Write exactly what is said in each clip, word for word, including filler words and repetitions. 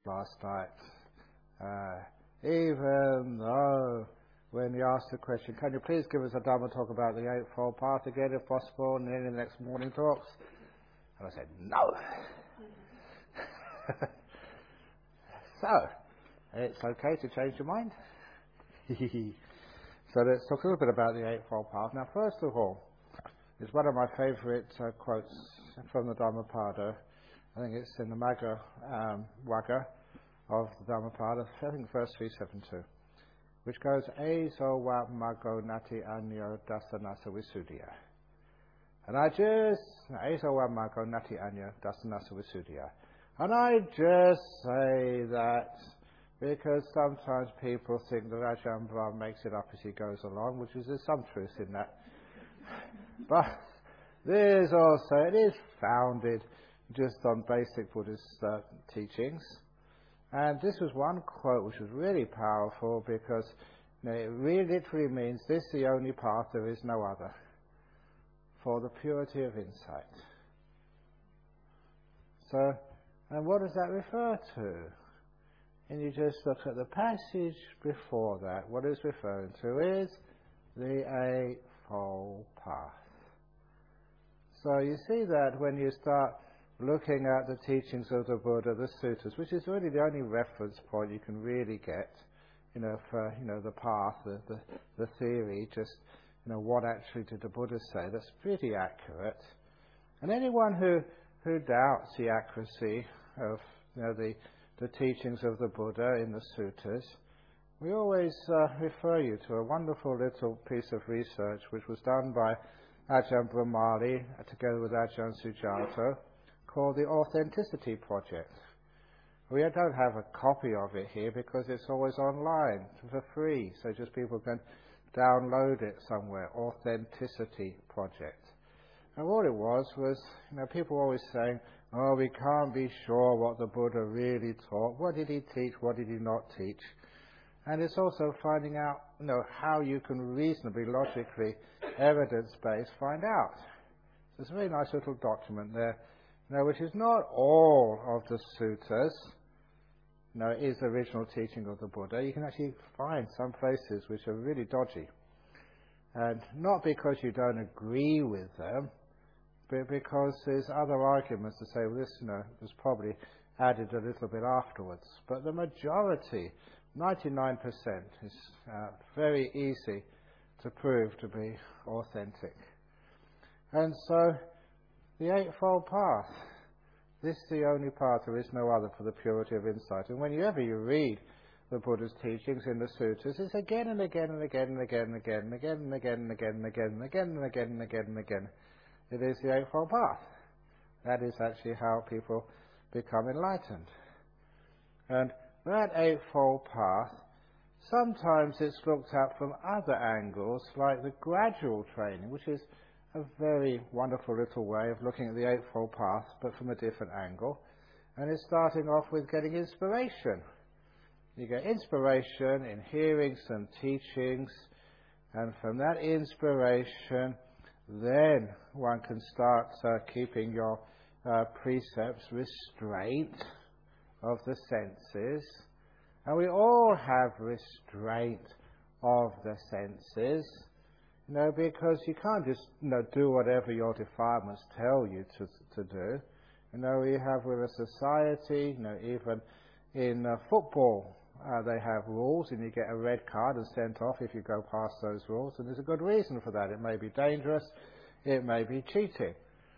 last night. Uh, even though when you asked the question, can you please give us a Dhamma talk about the Eightfold Path again if possible, and then in the next morning talks? And I said, no. So, it's okay to change your mind. So let's talk a little bit about the Eightfold Path. Now, first of all, it's one of my favourite uh, quotes from the Dhammapada. I think it's in the Magga um, Wagga of the Dhammapada, I think verse three seventy-two, which goes, Ezo wa mago nati anyo dasanasa visuddhya. And I just, Ezo wa mago nati anyo dasanasa visuddhya. And I just say that because sometimes people think that Ajahn Brahm makes it up as he goes along, which is there's some truth in that. But there is also, it is founded just on basic Buddhist uh, teachings. And this was one quote which was really powerful because you know, it really literally means this is the only path, there is no other, for the purity of insight. So, and what does that refer to? And you just look at the passage before that. What it's referring to is the Eightfold Path. So you see that when you start looking at the teachings of the Buddha, the sutras, which is really the only reference point you can really get, you know, for you know the path, the the, the theory, just you know what actually did the Buddha say. That's pretty accurate. And anyone who who doubts the accuracy of you know the the teachings of the Buddha in the sutras, we always uh, refer you to a wonderful little piece of research which was done by Ajahn Brahmali uh, together with Ajahn Sujato, called the Authenticity Project. We don't have a copy of it here because it's always online for free, so just people can download it somewhere. Authenticity Project. And what it was was, you know, people always saying, oh, we can't be sure what the Buddha really taught. What did he teach? What did he not teach? And it's also finding out, you know, how you can reasonably, logically, evidence-based find out. So it's a very nice little document there. Now, which is not all of the sutras, no, it is the original teaching of the Buddha. You can actually find some places which are really dodgy. And not because you don't agree with them, but because there's other arguments to say, well, this, you know, was probably added a little bit afterwards. But the majority, ninety-nine percent, is uh, very easy to prove to be authentic. And so, the Eightfold Path. This is the only path, there is no other for the purity of insight. And whenever you read the Buddha's teachings in the sutras, it's again and again and again and again and again and again and again and again and again and again and again and again and again. It is the Eightfold Path. That is actually how people become enlightened. And that Eightfold Path, sometimes it's looked at from other angles, like the gradual training, which is a very wonderful little way of looking at the Eightfold Path, but from a different angle. And it's starting off with getting inspiration. You get inspiration in hearing some teachings, and from that inspiration, then one can start uh, keeping your uh, precepts, restraint of the senses. And we all have restraint of the senses. You know, because you can't just, you know, do whatever your defilements tell you to to do. You know, we have with a society, you know, even in uh, football, uh, they have rules, and you get a red card and sent off if you go past those rules. And there's a good reason for that. It may be dangerous, it may be cheating.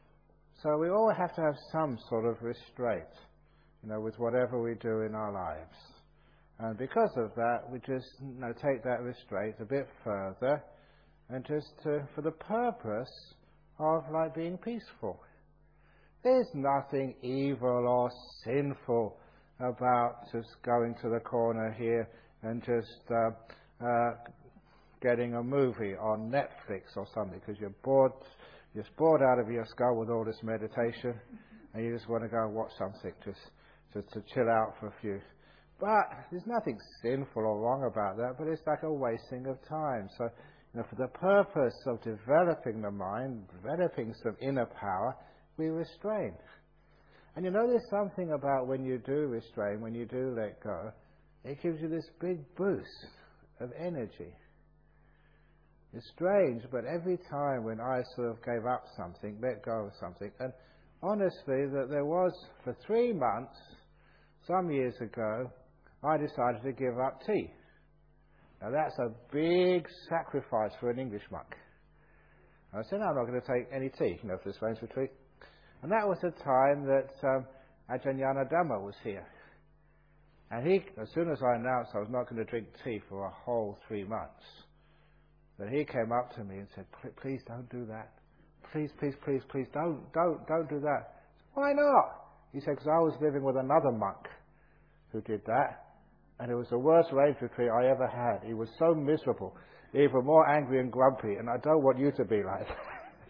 So we all have to have some sort of restraint, you know, with whatever we do in our lives. And because of that, we just, you know, take that restraint a bit further. And just to, for the purpose of like being peaceful. There's nothing evil or sinful about just going to the corner here and just uh, uh, getting a movie on Netflix or something because you're bored, you're bored out of your skull with all this meditation, and you just want to go and watch something just, just to chill out for a few. But there's nothing sinful or wrong about that, but it's like a wasting of time. So, you know, for the purpose of developing the mind, developing some inner power, we restrain. And you know, there's something about when you do restrain, when you do let go, it gives you this big boost of energy. It's strange, but every time when I sort of gave up something, let go of something, and honestly, that there was, for three months, some years ago, I decided to give up tea. Now that's a big sacrifice for an English monk. I said, no, I'm not going to take any tea, you know, for this rains retreat. And that was the time that um, Ajahn Yanadhamma was here. And he, as soon as I announced I was not going to drink tea for a whole three months, then he came up to me and said, please don't do that. Please, please, please, please, don't, don't, don't do that. Why not? He said, because I was living with another monk who did that, and it was the worst rains retreat I ever had. He was so miserable, even more angry and grumpy, and I don't want you to be like that.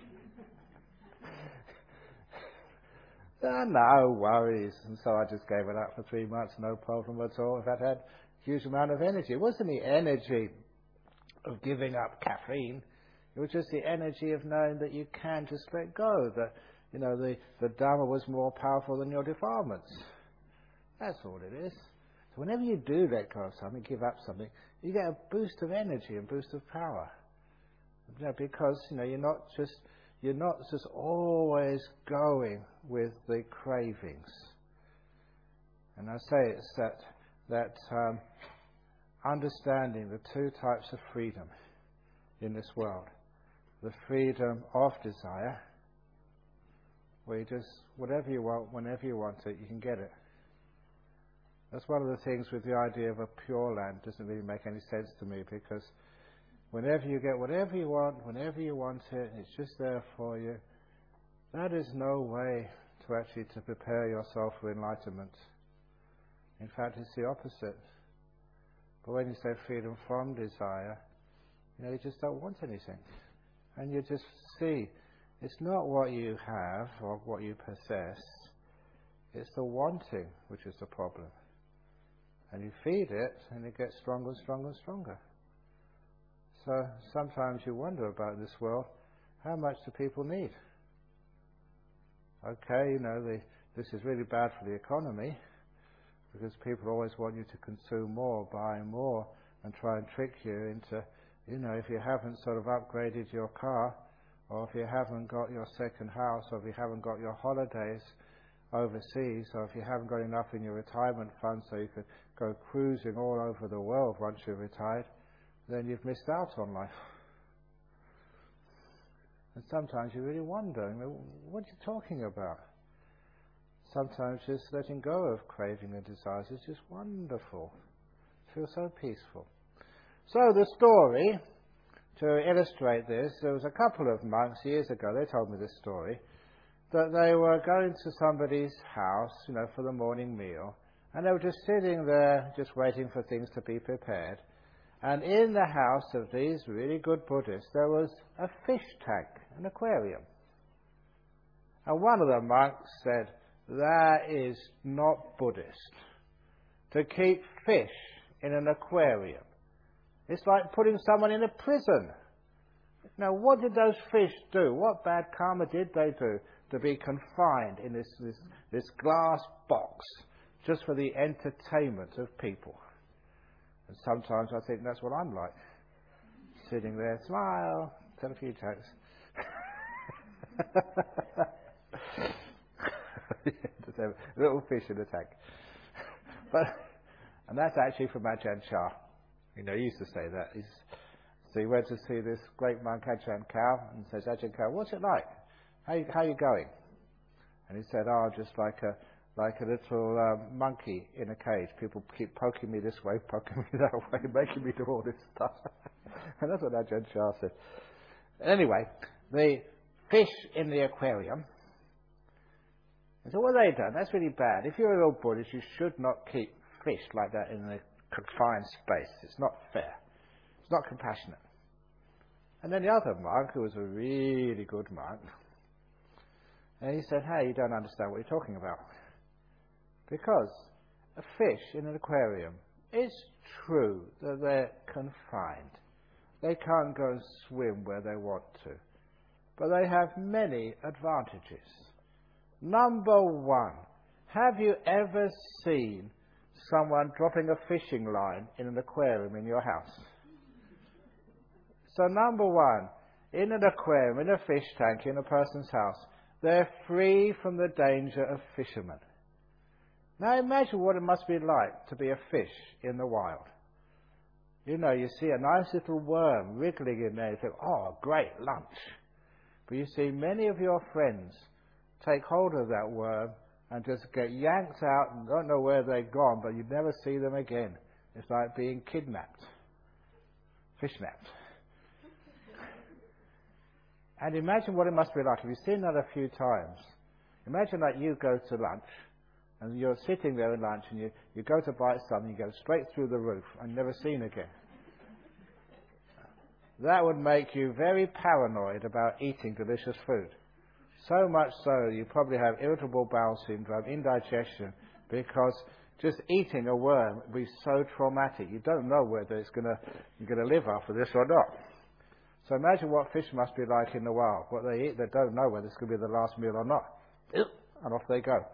uh, no worries. And so I just gave it up for three months, no problem at all. In fact, I had a huge amount of energy. It wasn't the energy of giving up caffeine. It was just the energy of knowing that you can just let go, that, you know, the, the Dharma was more powerful than your defilements. That's all it is. So whenever you do let go of something, give up something, you get a boost of energy and boost of power. You know, because, you know, you're not just you're not just always going with the cravings. And I say it's that that um, understanding the two types of freedom in this world. The freedom of desire, where you just, whatever you want, whenever you want it, you can get it. That's one of the things with the idea of a pure land. Doesn't really make any sense to me, because whenever you get whatever you want, whenever you want it, it's just there for you. That is no way to actually to prepare yourself for enlightenment. In fact, it's the opposite. But when you say freedom from desire, you know, you just don't want anything. And you just see, it's not what you have or what you possess, it's the wanting which is the problem. And you feed it, and it gets stronger and stronger and stronger. So sometimes you wonder about this world, how much do people need? Okay, you know, the, this is really bad for the economy, because people always want you to consume more, buy more, and try and trick you into, you know, if you haven't sort of upgraded your car, or if you haven't got your second house, or if you haven't got your holidays overseas, or if you haven't got enough in your retirement fund so you could go cruising all over the world once you're retired, then you've missed out on life. And sometimes you really wonder, you know, what are you talking about? Sometimes just letting go of craving and desires is just wonderful. It feels so peaceful. So the story, to illustrate this, there was a couple of monks years ago, they told me this story, that they were going to somebody's house, you know, for the morning meal, and they were just sitting there, just waiting for things to be prepared. And in the house of these really good Buddhists, there was a fish tank, an aquarium. And one of the monks said, that is not Buddhist, to keep fish in an aquarium. It's like putting someone in a prison. Now, what did those fish do? What bad karma did they do to be confined in this, this, this glass box just for the entertainment of people? And sometimes I think that's what I'm like. Sitting there, smile, tell a few jokes. Just have a little fish in the tank. But, and that's actually from Ajahn Chah. You know, he used to say that. He's, so he went to see this great monk, Ajahn Chah, and says, Ajahn Chah, what's it like? How you, how you going? And he said, oh, just like a like a little um, monkey in a cage. People keep poking me this way, poking me that way, making me do all this stuff. And that's what Ajahn Chah said. Anyway, the fish in the aquarium. And so what have they done? That's really bad. If you're a real Buddhist, you should not keep fish like that in a confined space. It's not fair. It's not compassionate. And then the other monk, who was a really good monk, and he said, hey, you don't understand what you're talking about. Because a fish in an aquarium, it's true that they're confined. They can't go and swim where they want to. But they have many advantages. Number one, Have you ever seen someone dropping a fishing line in an aquarium in your house? So number one, in an aquarium, in a fish tank, in a person's house, they're free from the danger of fishermen. Now imagine what it must be like to be a fish in the wild. You know, you see a nice little worm wriggling in there, you think, oh, great lunch. But you see many of your friends take hold of that worm and just get yanked out and don't know where they've gone, but you never see them again. It's like being kidnapped, fishnapped. And imagine what it must be like if you've seen that a few times. Imagine that you go to lunch and you're sitting there at lunch and you, you go to bite something, you go straight through the roof and never seen again. That would make you very paranoid about eating delicious food. So much so you probably have irritable bowel syndrome, indigestion, because just eating a worm would be so traumatic. You don't know whether it's gonna you're gonna live after this or not. So imagine what fish must be like in the wild. What they eat, they don't know whether it's going to be the last meal or not. And off they go.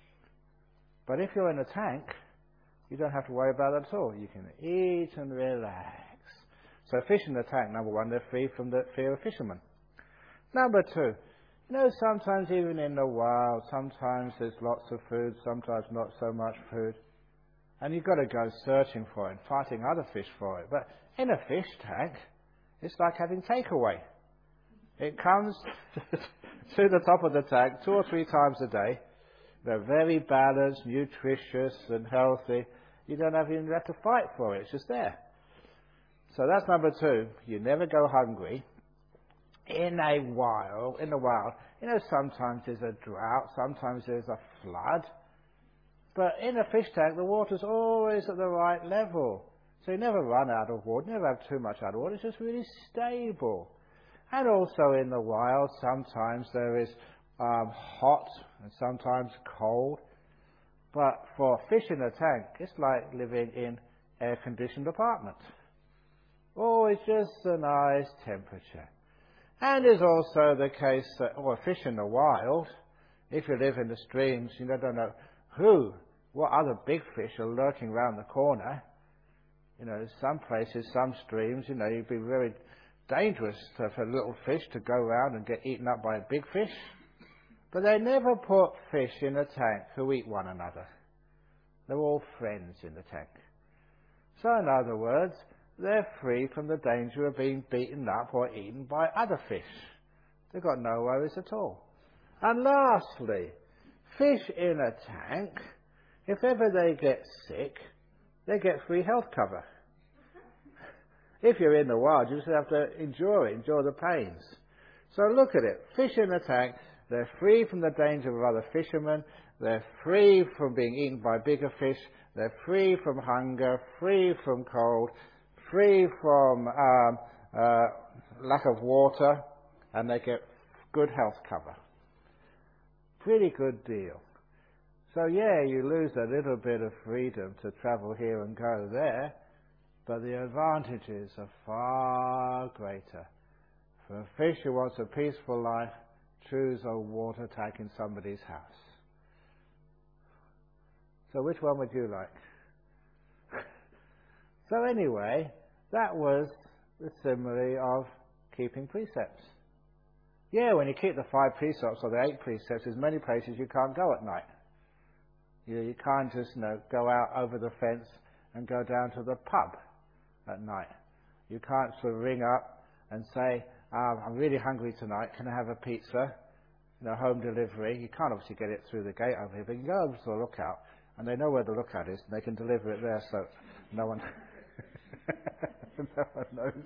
But if you're in a tank, you don't have to worry about that at all. You can eat and relax. So fish in the tank, number one, they're free from the fear of fishermen. Number two, you know, sometimes even in the wild, sometimes there's lots of food, sometimes not so much food. And you've got to go searching for it, fighting other fish for it. But in a fish tank, it's like having takeaway. It comes to the top of the tank two or three times a day. They're very balanced, nutritious and healthy. You don't have even have to fight for it. It's just there. So that's number two. You never go hungry. In a wild, in the wild, you know, sometimes there's a drought, sometimes there's a flood. But in a fish tank, the water's always at the right level. So you never run out of water, never have too much out of water. It's just really stable. And also in the wild, sometimes there is um, hot and sometimes cold. But for fish in a tank, it's like living in air-conditioned apartment. Always just a nice temperature. And there's also the case that, or fish in the wild, if you live in the streams, you don't know who, what other big fish are lurking around the corner. You know, some places, some streams, you know, you'd be very dangerous for a little fish to go around and get eaten up by a big fish. But they never put fish in a tank who eat one another. They're all friends in the tank. So in other words, they're free from the danger of being beaten up or eaten by other fish. They've got no worries at all. And lastly, fish in a tank, if ever they get sick, they get free health cover. If you're in the wild, you just have to endure it, endure the pains. So look at it. Fish in a tank, they're free from the danger of other fishermen. They're free from being eaten by bigger fish. They're free from hunger, free from cold, free from um, uh, lack of water, and they get good health cover. Pretty good deal. So yeah, you lose a little bit of freedom to travel here and go there, but the advantages are far greater. For a fish who wants a peaceful life, choose a water tank in somebody's house. So which one would you like? So anyway, that was the simile of keeping precepts. Yeah, when you keep the five precepts or the eight precepts, there's many places you can't go at night. You, you can't just, you know, go out over the fence and go down to the pub at night. You can't sort of ring up and say, um, I'm really hungry tonight, can I have a pizza? You know, home delivery. You can't obviously get it through the gate over here, but you can go over to the lookout, and they know where the lookout is, and they can deliver it there, so no one, no one knows.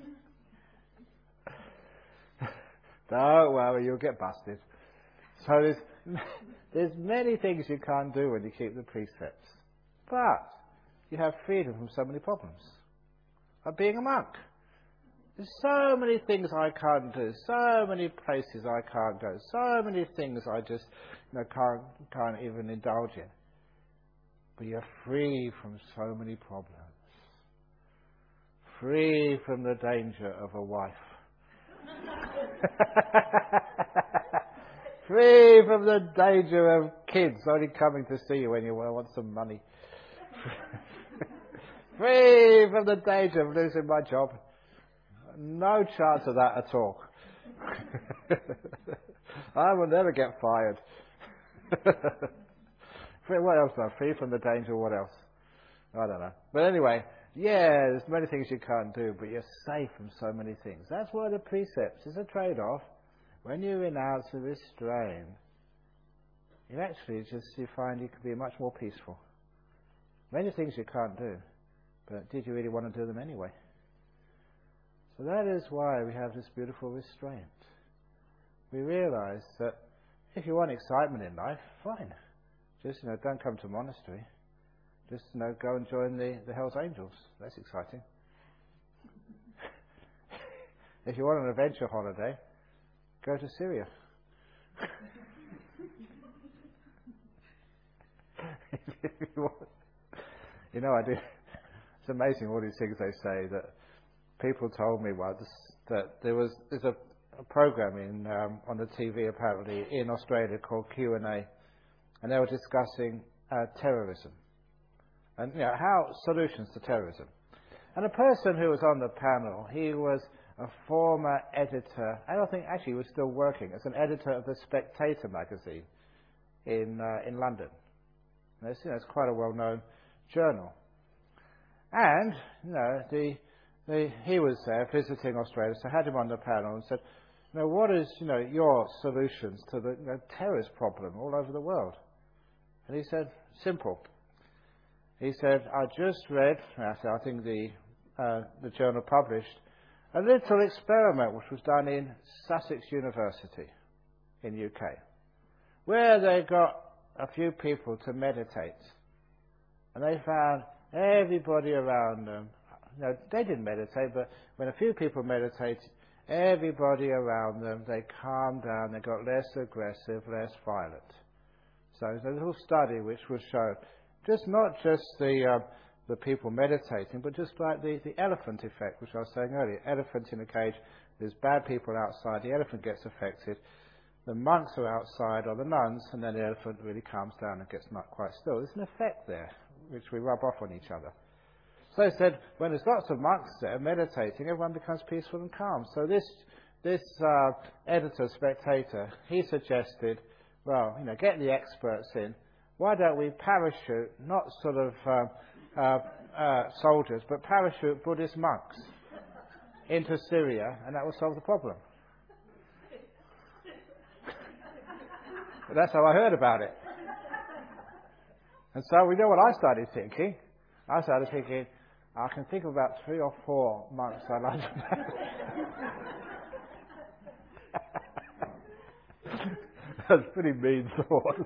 Don't worry, you'll get busted. So there's, there's many things you can't do when you keep the precepts. But you have freedom from so many problems. Like being a monk. There's so many things I can't do, so many places I can't go, so many things I just, you know, can't, can't even indulge in. But you're free from so many problems. Free from the danger of a wife. Free from the danger of kids only coming to see you when you want some money. Free from the danger of losing my job. No chance of that at all. I will never get fired. What else though? Free from the danger, what else? I don't know. But anyway, yeah, there's many things you can't do, but you're safe from so many things. That's why the precepts is a trade-off. When you renounce the restraint, you actually just you find you can be much more peaceful. Many things you can't do, but did you really want to do them anyway? So that is why we have this beautiful restraint. We realize that if you want excitement in life, fine. Just, you know, don't come to a monastery. Just, you know, go and join the, the Hells Angels. That's exciting. If you want an adventure holiday, go to Syria. you, want, you know, I do. It's amazing all these things they say that people told me once that there was there's a, a program in um, on the T V apparently in Australia called Q and A, and they were discussing uh, terrorism and you know how solutions to terrorism. And the person who was on the panel, he was a former editor. I don't think actually he was still working as an editor of the Spectator magazine in uh, in London. And it's, you know, it's quite a well-known journal. And you know the. The, he was there visiting Australia, so I had him on the panel and said, you know, what is, you know, your solutions to the you know, terrorist problem all over the world? And he said, simple. He said, I just read, I think the, uh, the journal published, a little experiment which was done in Sussex University in the U K, where they got a few people to meditate. And they found everybody around them. No, they didn't meditate, but when a few people meditated, everybody around them, they calmed down, they got less aggressive, less violent. So there's a little study which will show just not just the uh, the people meditating, but just like the, the elephant effect, which I was saying earlier. Elephant in a cage, there's bad people outside, the elephant gets affected, the monks are outside, or the nuns, and then the elephant really calms down and gets not quite still. There's an effect there, which we rub off on each other. So they said, when there's lots of monks there meditating, everyone becomes peaceful and calm. So this this uh, editor, Spectator, he suggested, well, you know, get the experts in. Why don't we parachute, not sort of uh, uh, uh, soldiers, but parachute Buddhist monks into Syria, and that will solve the problem. But that's how I heard about it. And so we know what I started thinking. I started thinking, I can think of about three or four monks I'd like to That's a pretty mean thought.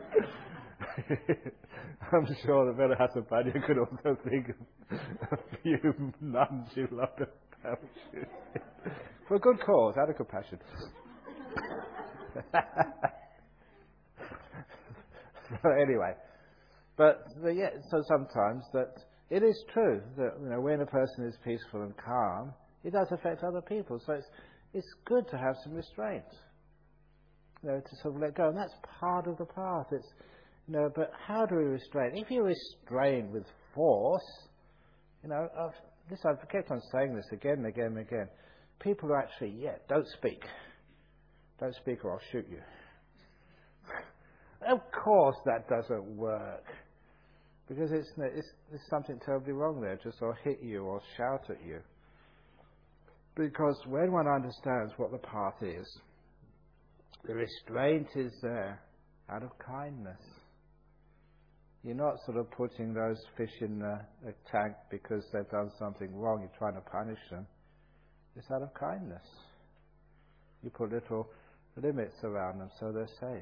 I'm sure that Veera Hasapanya could also think of a few nuns who love to parachute. For a good cause, out of compassion. So anyway, but the, yeah, so sometimes that it is true that you know when a person is peaceful and calm, it does affect other people. So it's it's good to have some restraint, you know, to sort of let go, and that's part of the path. It's you know, but how do we restrain? If you restrain with force, you know, I've, this I've kept on saying this again and again and again. People are actually, yeah, don't speak, don't speak, or I'll shoot you. Of course, that doesn't work. Because it's, it's, there's something terribly wrong there, just or hit you or shout at you. Because when one understands what the path is, the restraint is there out of kindness. You're not sort of putting those fish in a, a tank because they've done something wrong, you're trying to punish them. It's out of kindness. You put little limits around them so they're safe.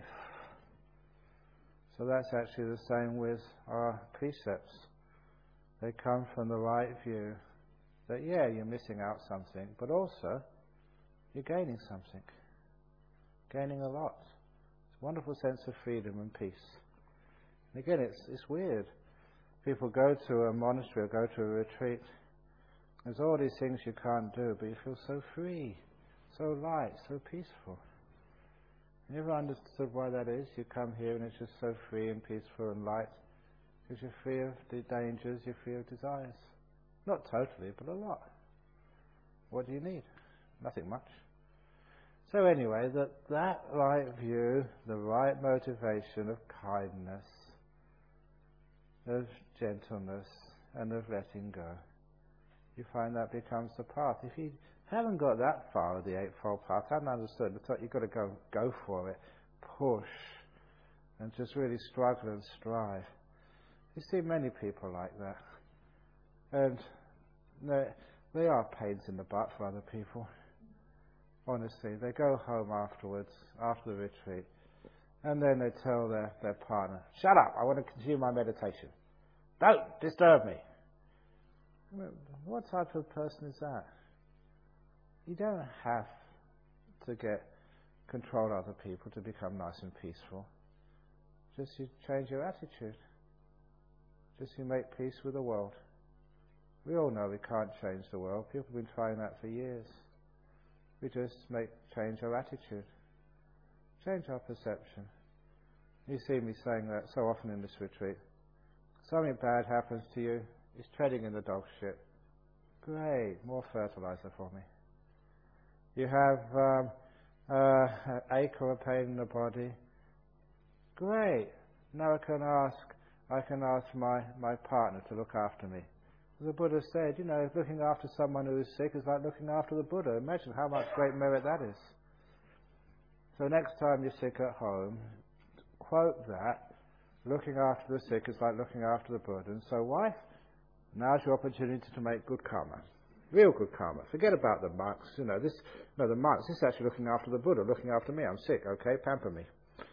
So that's actually the same with our precepts. They come from the right view that, yeah, you're missing out something, but also you're gaining something. Gaining a lot. It's a wonderful sense of freedom and peace. And again, it's, it's weird. People go to a monastery or go to a retreat. There's all these things you can't do, but you feel so free, so light, so peaceful. You ever understood why that is? You come here and it's just so free and peaceful and light because you're free of the dangers, you're free of desires. Not totally, but a lot. What do you need? Nothing much. So anyway, that, that right view, the right motivation of kindness, of gentleness, and of letting go, you find that becomes the path. If you haven't got that far of the Eightfold Path, haven't understood, you've got to go, go for it, push, and just really struggle and strive. You see many people like that. And they, they are pains in the butt for other people. Honestly, they go home afterwards, after the retreat, and then they tell their, their partner, "Shut up, I want to continue my meditation. Don't disturb me." Well, what type of person is that? You don't have to get control other people to become nice and peaceful. Just you change your attitude. Just you make peace with the world. We all know we can't change the world. People have been trying that for years. We just make change our attitude, change our perception. You see me saying that so often in this retreat. Something bad happens to you, it's treading in the dog shit. Great, more fertilizer for me. You have um, uh, an ache or a pain in the body. Great. Now I can ask, I can ask my, my partner to look after me. The Buddha said, you know, looking after someone who is sick is like looking after the Buddha. Imagine how much great merit that is. So next time you're sick at home, quote that. Looking after the sick is like looking after the Buddha. And so, wife, now's your opportunity to make good karma. Real good karma. Forget about the monks. You know, this, no, the monks, this is actually looking after the Buddha, looking after me. I'm sick, okay? Pamper me.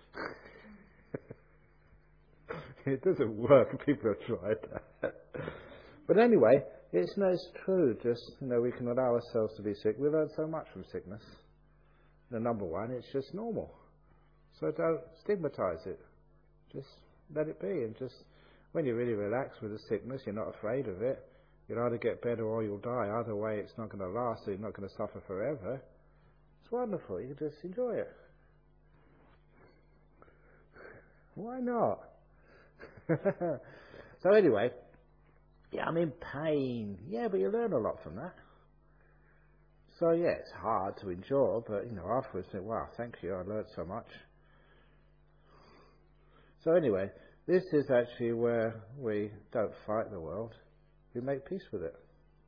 It doesn't work. People have tried that. But anyway, it's, no, it's true. Just, you know, we can allow ourselves to be sick. We learn so much from sickness. The number one, it's just normal. So don't stigmatize it. Just let it be. And just, when you really relax with the sickness, you're not afraid of it. You'll either get better or you'll die. Either way, it's not going to last, so you're not going to suffer forever. It's wonderful. You can just enjoy it. Why not? So anyway, yeah, I'm in pain. Yeah, but you learn a lot from that. So yeah, it's hard to endure, but you know, afterwards, think, wow, thank you, I learned so much. So anyway, this is actually where we don't fight the world. We make peace with it.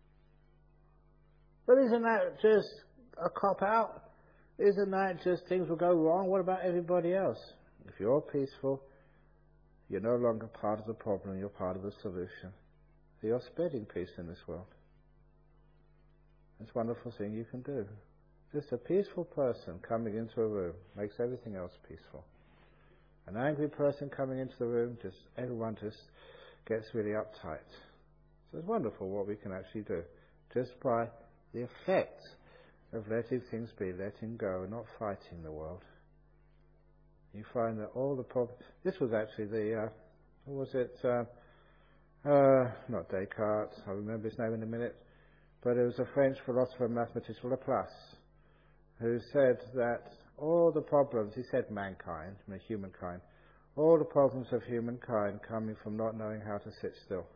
But isn't that just a cop-out? Isn't that just things will go wrong? What about everybody else? If you're peaceful, you're no longer part of the problem, you're part of the solution. So you're spreading peace in this world. It's a wonderful thing you can do. Just a peaceful person coming into a room makes everything else peaceful. An angry person coming into the room, just everyone just gets really uptight. So it's wonderful what we can actually do just by the effect of letting things be, letting go, not fighting the world. You find that all the problems... This was actually the... Uh, what was it? Uh, uh, not Descartes. I'll remember his name in a minute. But it was a French philosopher and mathematician, Laplace, who said that all the problems... He said mankind, I mean humankind. All the problems of humankind coming from not knowing how to sit still.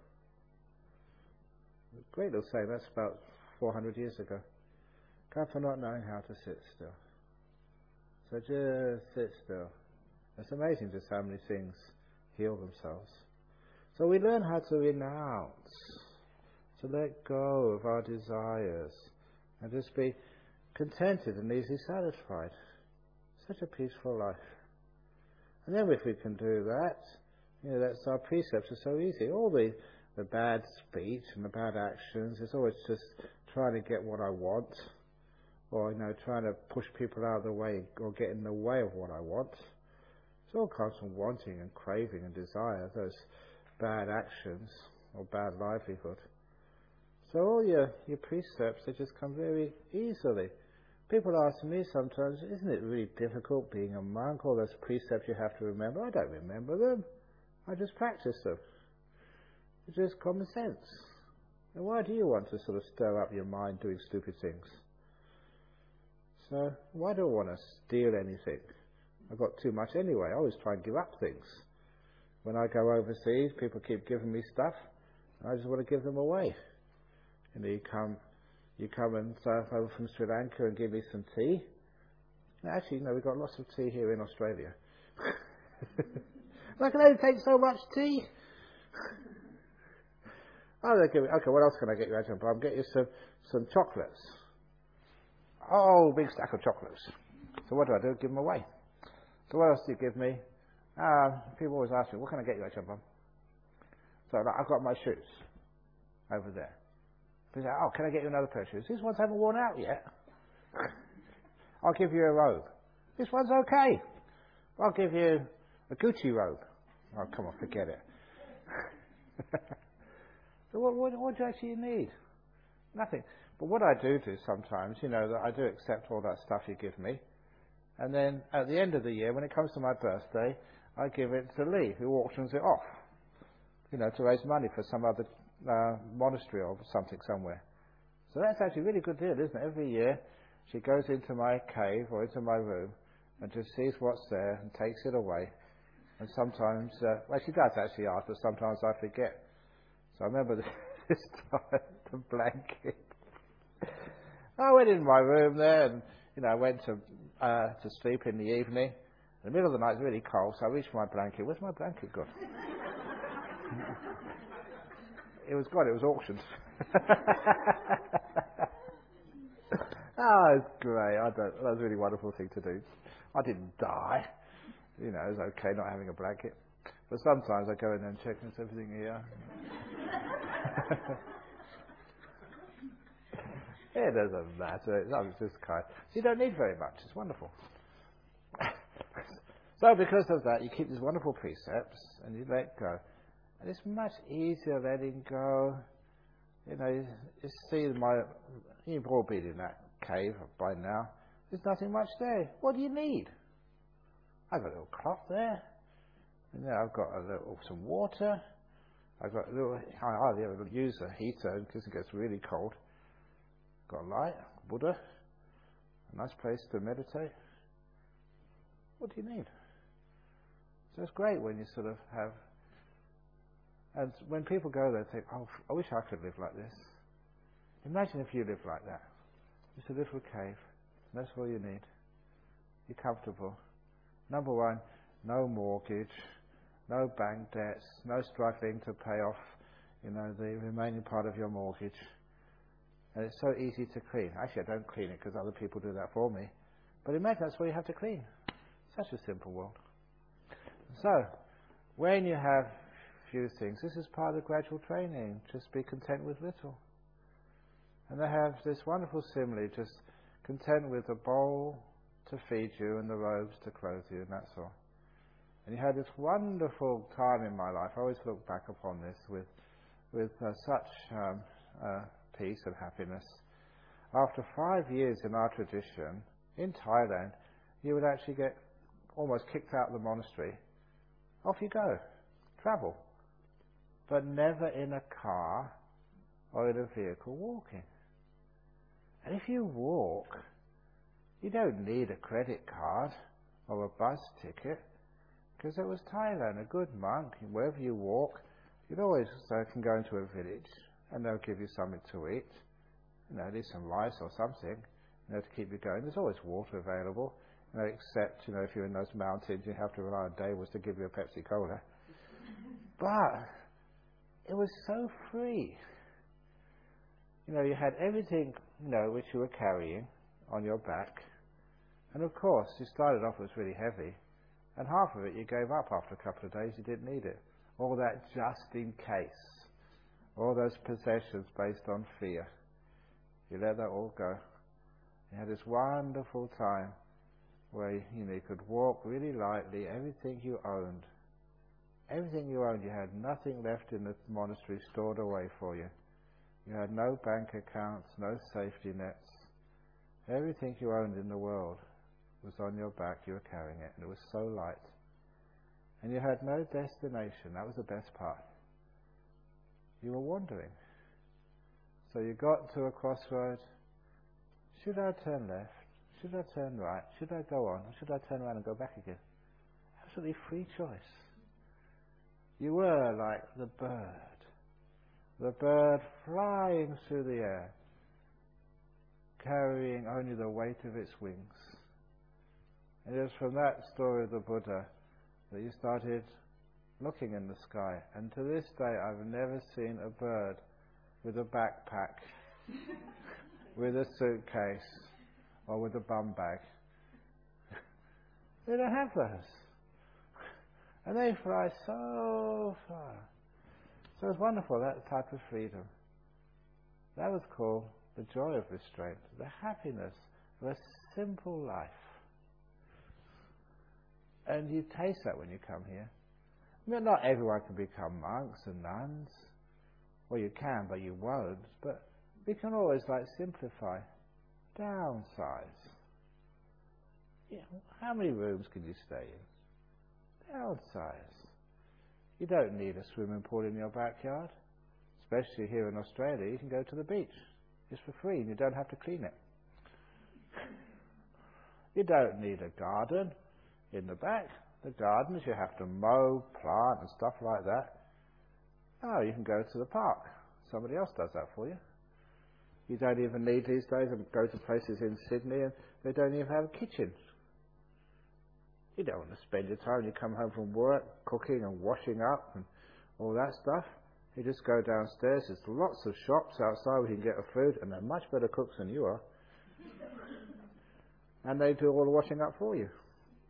Great little saying. That's about four hundred years ago. Come from not knowing how to sit still. So just sit still. It's amazing just how many things heal themselves. So we learn how to renounce, to let go of our desires, and just be contented and easily satisfied. Such a peaceful life. And then if we can do that, you know, that's our precepts are so easy. All the, the bad speech and the bad actions, it's always just trying to get what I want, or, you know, trying to push people out of the way or get in the way of what I want. It all comes from wanting and craving and desire, those bad actions or bad livelihood. So all your, your precepts, they just come very easily. People ask me sometimes, isn't it really difficult being a monk, all those precepts you have to remember? I don't remember them. I just practice them. It's just common sense. And why do you want to sort of stir up your mind doing stupid things? So why do I want to steal anything? I've got too much anyway. I always try and give up things. When I go overseas, people keep giving me stuff. I just want to give them away. You know, you come, you come and surf over from Sri Lanka and give me some tea. Actually, no, we've got lots of tea here in Australia. I can only take so much tea. Oh, they give me, okay, what else can I get you, Ajahn Brahm? Get you some, some chocolates. Oh, big stack of chocolates. So what do I do? Give them away. So what else do you give me? Uh, people always ask me, what can I get you, Ajahn Brahm? So like, I've got my shoes over there. People say, oh, can I get you another pair of shoes? These ones haven't worn out yet. I'll give you a robe. This one's okay. I'll give you a Gucci robe. Oh, come on, forget it. So what, what, what do you actually need? Nothing. But what I do do sometimes, you know, that I do accept all that stuff you give me. And then at the end of the year, when it comes to my birthday, I give it to Lee, who auctions it off. You know, to raise money for some other uh, monastery or something somewhere. So that's actually a really good deal, isn't it? Every year, she goes into my cave or into my room and just sees what's there and takes it away. And sometimes, uh, well, she does actually ask, but sometimes I forget. So I remember this time, the blanket. I went in my room there and, you know, I went to uh, to sleep in the evening. In the middle of the night, it was really cold, so I reached for my blanket. Where's my blanket gone? It was gone, it was auctioned. Oh, it's great. I don't, that was a really wonderful thing to do. I didn't die. You know, it was okay not having a blanket. But sometimes I go in there and check, is everything here? It doesn't matter. It's just kind. So you don't need very much. It's wonderful. So because of that, you keep these wonderful precepts and you let go. And it's much easier letting go. You know, you, you see my, you've all been in that cave by now. There's nothing much there. What do you need? I've got a little cloth there. And then I've got a little, some water. I've got a little, I hardly ever use a heater because it gets really cold. Got a light, Buddha, a nice place to meditate. What do you need? So it's great when you sort of have, and when people go there, they think, oh, I wish I could live like this. Imagine if you lived like that. Just a little cave. That's all you need. You're comfortable. Number one, no mortgage, no bank debts, no struggling to pay off, you know, the remaining part of your mortgage. And it's so easy to clean. Actually, I don't clean it because other people do that for me. But imagine that's what you have to clean. Such a simple world. So, when you have few things, this is part of gradual training. Just be content with little. And they have this wonderful simile, just content with the bowl to feed you and the robes to clothe you, and that's all. And you had this wonderful time in my life. I always look back upon this with with uh, such um, uh, peace and happiness. After five years in our tradition, in Thailand, you would actually get almost kicked out of the monastery. Off you go. Travel. But never in a car or in a vehicle walking. And if you walk, you don't need a credit card or a bus ticket, because it was Thailand, a good monk. Wherever you walk, you'd always uh, can go into a village and they'll give you something to eat, you know, at least some rice or something, you know, to keep you going. There's always water available, you know, except, you know, if you're in those mountains, you have to rely on Daewoo to give you a Pepsi Cola. But it was so free. You know, you had everything, you know, which you were carrying on your back. And of course, you started off, it was really heavy. And half of it you gave up after a couple of days, you didn't need it. All that just in case. All those possessions based on fear. You let that all go. You had this wonderful time where, you know, you could walk really lightly, everything you owned. Everything you owned, you had nothing left in the monastery stored away for you. You had no bank accounts, no safety nets. Everything you owned in the world was on your back, you were carrying it, and it was so light. And you had no destination, that was the best part. You were wandering. So you got to a crossroad. Should I turn left? Should I turn right? Should I go on? Or should I turn around and go back again? Absolutely free choice. You were like the bird. The bird flying through the air, carrying only the weight of its wings. And it was from that story of the Buddha that you started looking in the sky. And to this day I've never seen a bird with a backpack, with a suitcase, or with a bum bag. They don't have those. And they fly so far. So it's wonderful, that type of freedom. That was called the joy of restraint, the happiness of a simple life. And you taste that when you come here. I mean, not everyone can become monks and nuns. Well, you can, but you won't. But we can always, like, simplify, downsize. You know, how many rooms can you stay in? Downsize. You don't need a swimming pool in your backyard. Especially here in Australia, you can go to the beach just for free and you don't have to clean it. You don't need a garden in the back. The gardens you have to mow, plant and stuff like that. Oh, you can go to the park. Somebody else does that for you. You don't even need these days to go to places in Sydney and they don't even have kitchens. You don't want to spend your time when you come home from work cooking and washing up and all that stuff. You just go downstairs. There's lots of shops outside where you can get a food and they're much better cooks than you are. And they do all the washing up for you.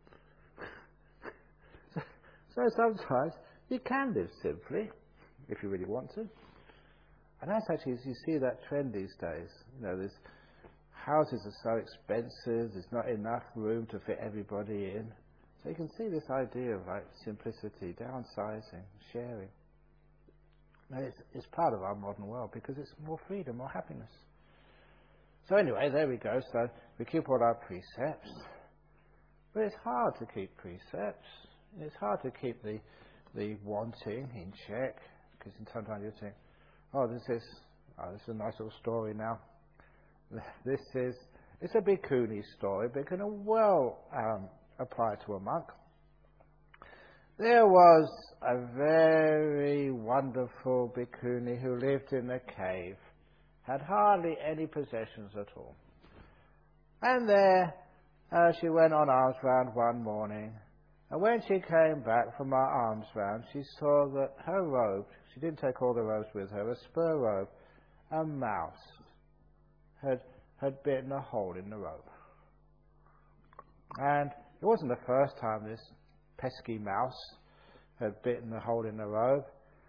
so, so sometimes you can live simply if you really want to. And that's actually, as you see that trend these days. You know, there's houses are so expensive, there's not enough room to fit everybody in. So you can see this idea of like simplicity, downsizing, sharing. Now it's, it's part of our modern world because it's more freedom, more happiness. So anyway, there we go. So we keep all our precepts. But it's hard to keep precepts. It's hard to keep the, the wanting in check. Because sometimes you think, oh, this is, oh, this is a nice little story now. This is, it's a bhikkhuni story, but it can well um, apply to a monk. There was a very wonderful bhikkhuni who lived in a cave, had hardly any possessions at all. And there uh, she went on alms round one morning, and when she came back from her alms round, she saw that her robe, she didn't take all the robes with her, a spur robe, a mouse had, had bitten a hole in the robe. And it wasn't the first time this pesky mouse had bitten a hole in the robe.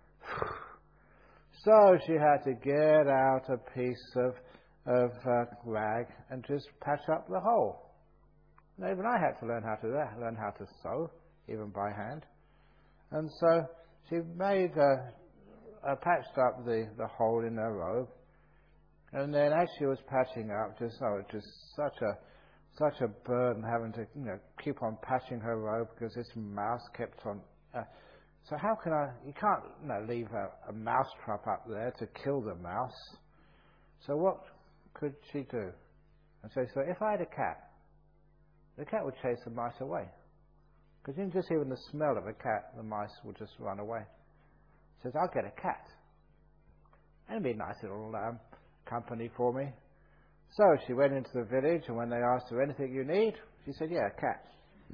So she had to get out a piece of, of uh, rag and just patch up the hole. And even I had to learn how to do that, learn how to sew, even by hand. And so she made, uh, uh, patched up the, the hole in her robe. And then as she was patching up, just oh, just such a such a burden having to, you know, keep on patching her robe because this mouse kept on. Uh, so how can I? You can't, you know, leave a, a mouse trap up there to kill the mouse. So what could she do? And so, so if I had a cat, the cat would chase the mice away. Because even just even the smell of a cat, the mice would just run away. She says, I'll get a cat. And it'd be a nice little um, company for me. So she went into the village, and when they asked her, anything you need? She said, yeah, a cat.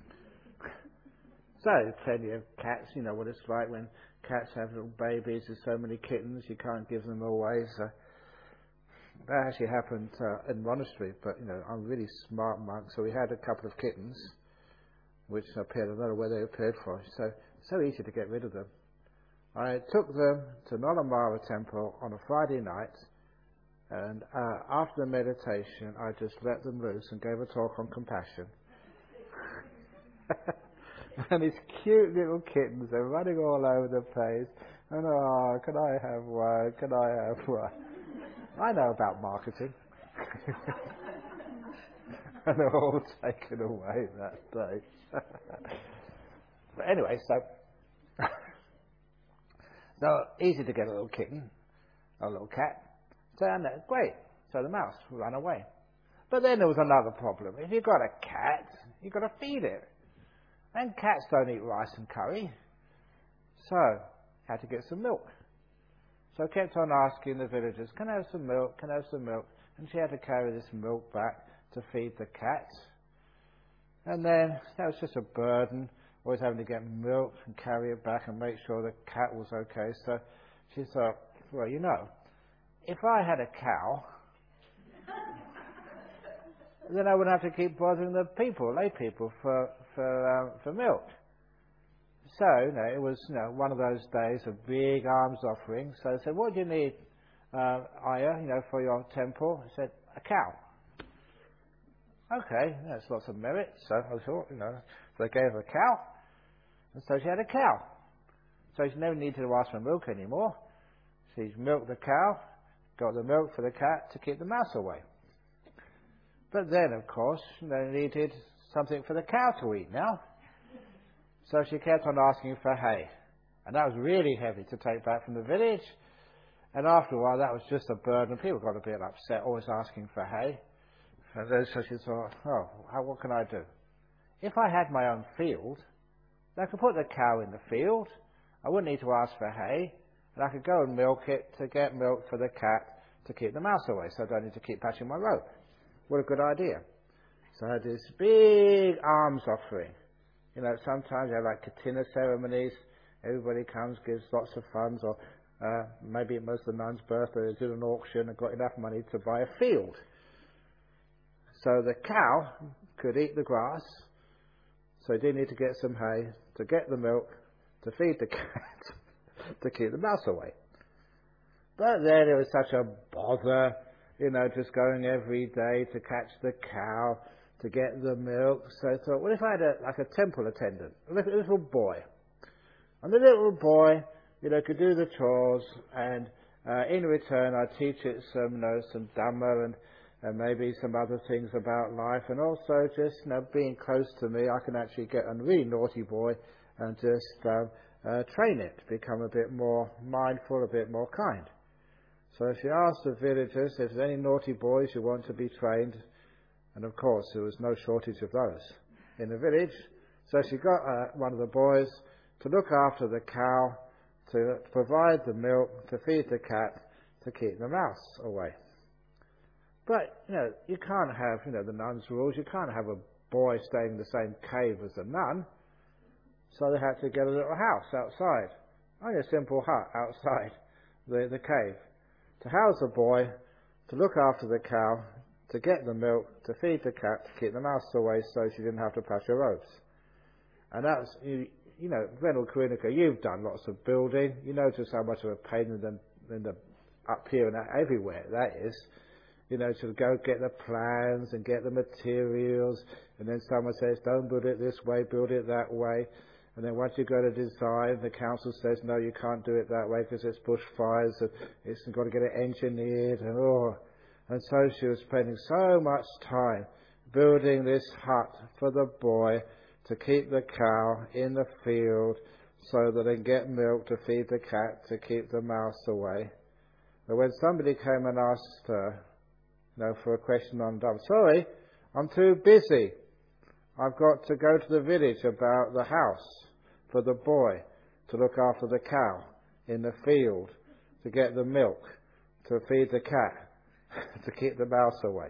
So plenty of cats, you know what it's like when cats have little babies, there's so many kittens, you can't give them away. So that actually happened uh, in monastery, but you know, I'm a really smart monk, so we had a couple of kittens, which appeared, I don't know where they appeared for, so so easy to get rid of them. I took them to Nolamara Temple on a Friday night, and uh, after the meditation, I just let them loose and gave a talk on compassion. And these cute little kittens, they're running all over the place. And oh, can I have one? Can I have one? I know about marketing. And they're all taken away that day. But anyway, so so easy to get a little kitten, a little cat. So and that's great. So the mouse ran away. But then there was another problem. If you've got a cat, you've got to feed it. And cats don't eat rice and curry. So, had to get some milk. So I kept on asking the villagers, can I have some milk, can I have some milk? And she had to carry this milk back to feed the cat. And then that was just a burden, always having to get milk and carry it back and make sure the cat was okay. So she thought, well, you know, if I had a cow, then I wouldn't have to keep bothering the people, lay people, for for um, for milk. So, you know, it was, you know, one of those days of big alms offering. So I said, what do you need, uh, Aya, you know, for your temple? I said, a cow. Okay, that's lots of merit. So I thought, you know, so I gave her a cow. And so she had a cow. So she never needed to ask for milk anymore. She's milked the cow, got the milk for the cat to keep the mouse away. But then, of course, you know, needed something for the cow to eat now. So she kept on asking for hay. And that was really heavy to take back from the village. And after a while, that was just a burden. People got a bit upset, always asking for hay. And then so she thought, oh, how, what can I do? If I had my own field, I could put the cow in the field. I wouldn't need to ask for hay. And I could go and milk it to get milk for the cat to keep the mouse away. So I don't need to keep patching my rope. What a good idea. So I had this big alms offering. You know, sometimes you have like katina ceremonies. Everybody comes, gives lots of funds, or uh, maybe it was the nun's birthday, they did an auction and got enough money to buy a field. So the cow could eat the grass, so he didn't need to get some hay, to get the milk, to feed the cat, to keep the mouse away. But then it was such a bother, you know, just going every day to catch the cow, to get the milk. So I thought, what if I had a, like a temple attendant, a little, a little boy. And the little boy, you know, could do the chores, and uh, in return I'd teach it some, you know, some Dhamma and, and maybe some other things about life, and also just, you know, being close to me, I can actually get a really naughty boy and just um, uh, train it to become a bit more mindful, a bit more kind. So she asked the villagers if there's any naughty boys who want to be trained. And of course, there was no shortage of those in the village. So she got uh, one of the boys to look after the cow, to provide the milk, to feed the cat, to keep the mouse away. But, you know, you can't have, you know, the nun's rules. You can't have a boy staying in the same cave as a nun. So they had to get a little house outside. Only a simple hut outside the, the cave. To house a boy, to look after the cow, to get the milk, to feed the cat, to keep the mouse away so she didn't have to patch her robes. And that's, you, you know, Venerable Karunika, you've done lots of building. You know just how much of a pain in the, in the up here and everywhere that is. You know, to go get the plans and get the materials, and then someone says, don't build it this way, build it that way. And then once you go to design, the council says, no, you can't do it that way because it's bushfires, and it's got to get it engineered, and oh. And so she was spending so much time building this hut for the boy to keep the cow in the field so that they can get milk to feed the cat to keep the mouse away. But when somebody came and asked her, you know, for a question on Dhamma, sorry, I'm too busy. I've got to go to the village about the house for the boy to look after the cow in the field, to get the milk, to feed the cat, to keep the mouse away.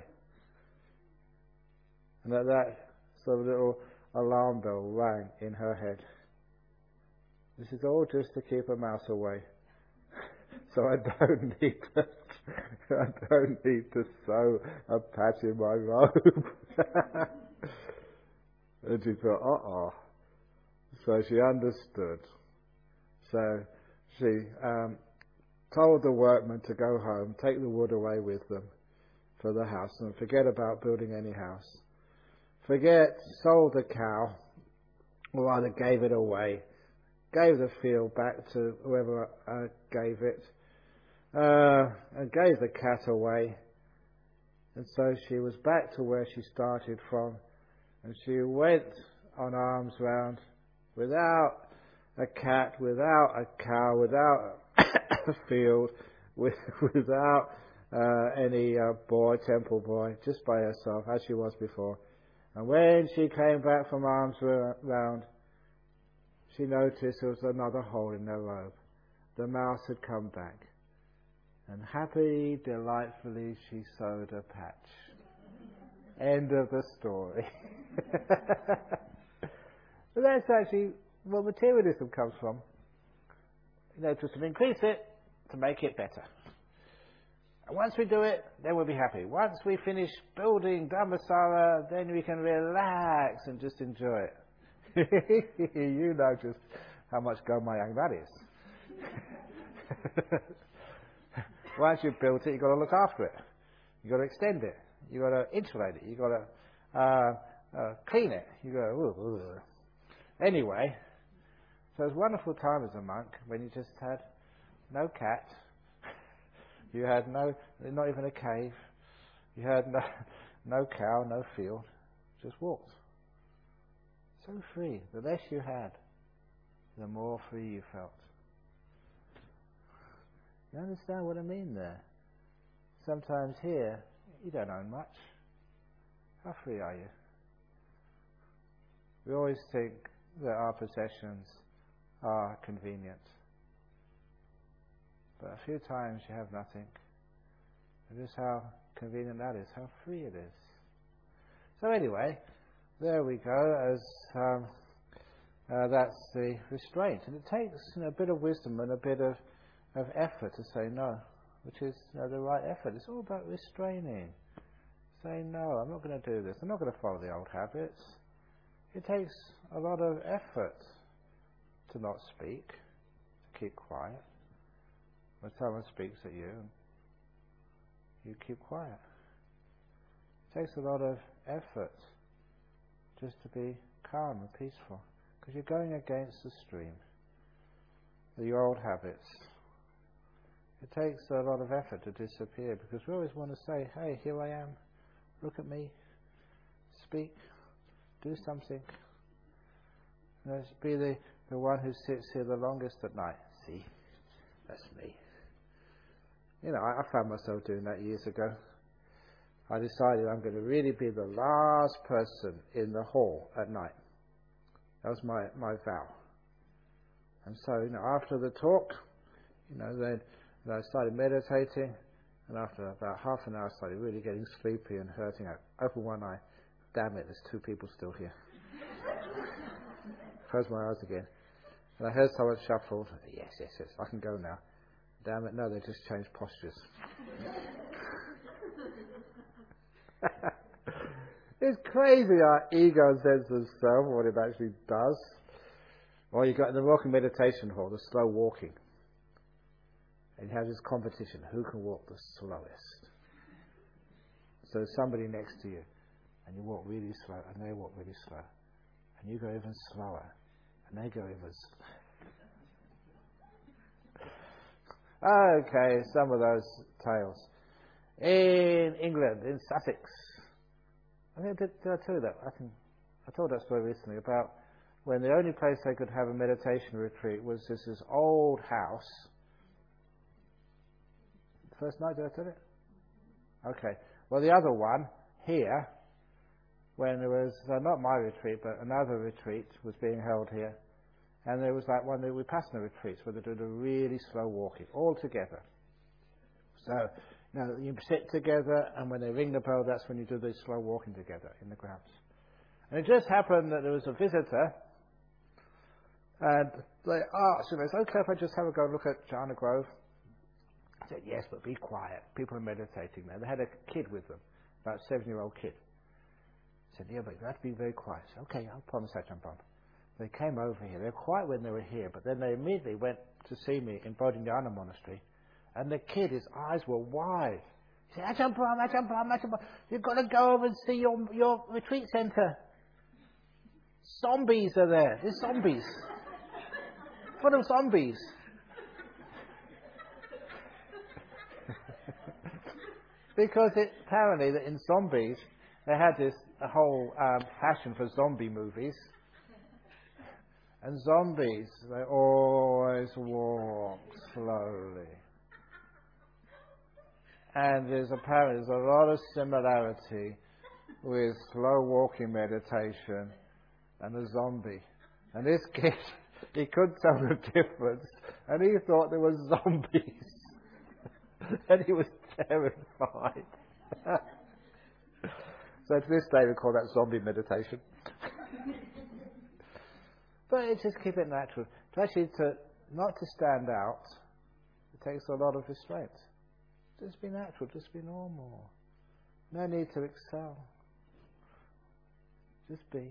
And at that, sort of little alarm bell rang in her head. This is all just to keep a mouse away. So I don't need to, I don't need to sew a patch in my robe. And she thought, uh-oh. So she understood. So she um, told the workmen to go home, take the wood away with them for the house, and forget about building any house. Forget, sold the cow, or either gave it away, gave the field back to whoever uh, gave it, uh, and gave the cat away. And so she was back to where she started from, and she went on alms round without a cat, without a cow, without a field, with, without uh, any uh, boy, temple boy, just by herself, as she was before. And when she came back from arms round, she noticed there was another hole in her robe. The mouse had come back. And happily, delightfully, she sewed a patch. End of the story. But that's actually where materialism comes from. You know, just to increase it, to make it better. And once we do it, then we'll be happy. Once we finish building Dhammasara, then we can relax and just enjoy it. You know just how much gomayang that is. Once you've built it, you've got to look after it. You've got to extend it. You've got to insulate it. You've got to uh, uh, clean it. You've got to... Ooh, ooh. Anyway, so it was a wonderful time as a monk when you just had no cat. You had no, not even a cave. You had no, no cow, no field. Just walked. So free. The less you had, the more free you felt. You understand what I mean there? Sometimes here, you don't own much. How free are you? We always think that our possessions are convenient. But a few times you have nothing. And just how convenient that is, how free it is. So anyway, there we go, as um, uh, that's the restraint. And it takes, you know, a bit of wisdom and a bit of, of effort to say no, which is, you know, the right effort. It's all about restraining. Saying, no, I'm not going to do this. I'm not going to follow the old habits. It takes a lot of effort to not speak, to keep quiet. When someone speaks at you, you keep quiet. It takes a lot of effort just to be calm and peaceful, because you're going against the stream, your old habits. It takes a lot of effort to disappear, because we always want to say, hey, here I am, look at me, speak, do something. Let's be the, the one who sits here the longest at night. See, that's me. You know, I, I found myself doing that years ago. I decided I'm going to really be the last person in the hall at night. That was my, my vow. And so, you know, after the talk, you know, then you know, I started meditating, and after about half an hour I started really getting sleepy and hurting. I opened one eye. Damn it, there's two people still here. Closed my eyes again. And I heard someone shuffled. Yes, yes, yes, I can go now. Damn it, no, they just changed postures. It's crazy our ego sense of self, what it actually does. Or you got in the walking meditation hall, the slow walking. And you have this competition, who can walk the slowest? So there's somebody next to you, and you walk really slow, and they walk really slow. And you go even slower, and they go even slower. Okay, some of those tales. In England, in Sussex, I think did, did I tell you that? I can. I told that story recently about when the only place they could have a meditation retreat was this, this old house. First night, did I tell it? Okay. Well, the other one here, when there was uh, not my retreat, but another retreat was being held here. And there was like one of the Vipassana retreats where they did a really slow walking, all together. So, you know, you sit together, and when they ring the bell, that's when you do the slow walking together in the grounds. And it just happened that there was a visitor, and they asked, you know, it's okay if I just have a go look at Jhana Grove? I said, yes, but be quiet. People are meditating there. They had a kid with them, about a seven-year-old kid. I said, yeah, but you have to be very quiet. I said, okay, I'll promise that, Ajahn Brahm. They came over here. They were quiet when they were here, but then they immediately went to see me in Bodhinyana Monastery, and the kid, his eyes were wide. He said, Ajahn Brahm, Ajahn Brahm, Ajahn Brahm, you've got to go over and see your, your retreat centre. Zombies are there. There's zombies. Full of zombies. Because it, apparently that in zombies, they had this a whole um, passion for zombie movies. And zombies, they always walk slowly. And there's apparently there's a lot of similarity with slow walking meditation and a zombie. And this kid, he couldn't tell the difference, and he thought there were zombies. And he was terrified. So to this day we call that zombie meditation. But it just keep it natural. To actually to not to stand out, it takes a lot of restraint. Just be natural, just be normal. No need to excel. Just be.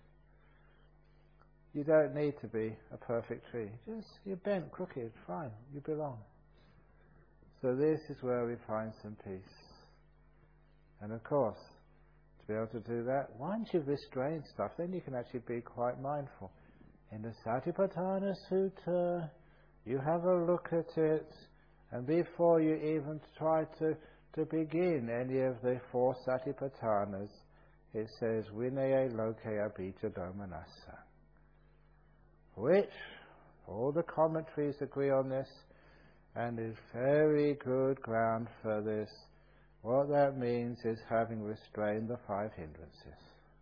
You don't need to be a perfect tree. Just, you're bent, crooked, fine, you belong. So this is where we find some peace. And of course, to be able to do that, once you've restrained stuff, then you can actually be quite mindful. In the Satipatthana Sutta, you have a look at it, and before you even try to, to begin any of the four Satipatthanas, it says, Vinaya Lokaya Bija Domanassa. Which, all the commentaries agree on this, and is very good ground for this. What that means is having restrained the five hindrances.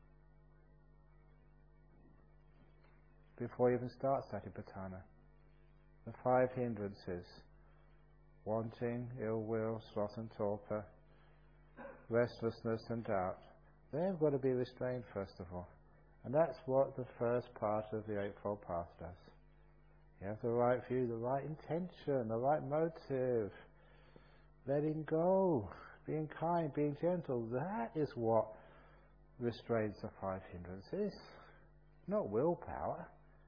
Before you even start Satipatthana, the five hindrances, wanting, ill will, sloth and torpor, restlessness and doubt, they've got to be restrained first of all. And that's what the first part of the Eightfold Path does. You have the right view, the right intention, the right motive, letting go, being kind, being gentle. That is what restrains the five hindrances, not willpower.